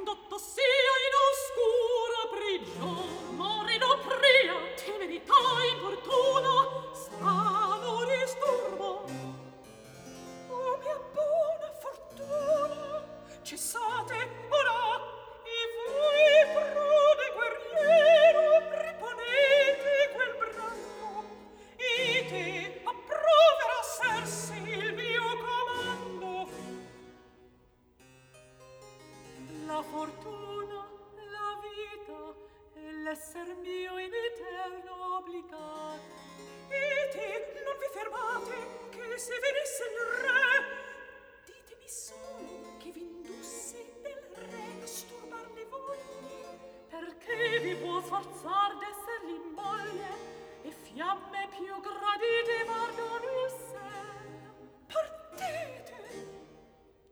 condotto sia in oscura prigion, morino pria, temerità importuna, strano disturbo. Oh mia buona fortuna, cessate ora, e voi prude guerriero, riponete quel brando, ite approverà sersi il mio comando. La fortuna, la vita e l'esser mio in eterno obbligato. Ite, non vi fermate, che se venisse il re, ditemi solo che v'indusse il re a sturbarne voi, perché vi può sforzar d'essere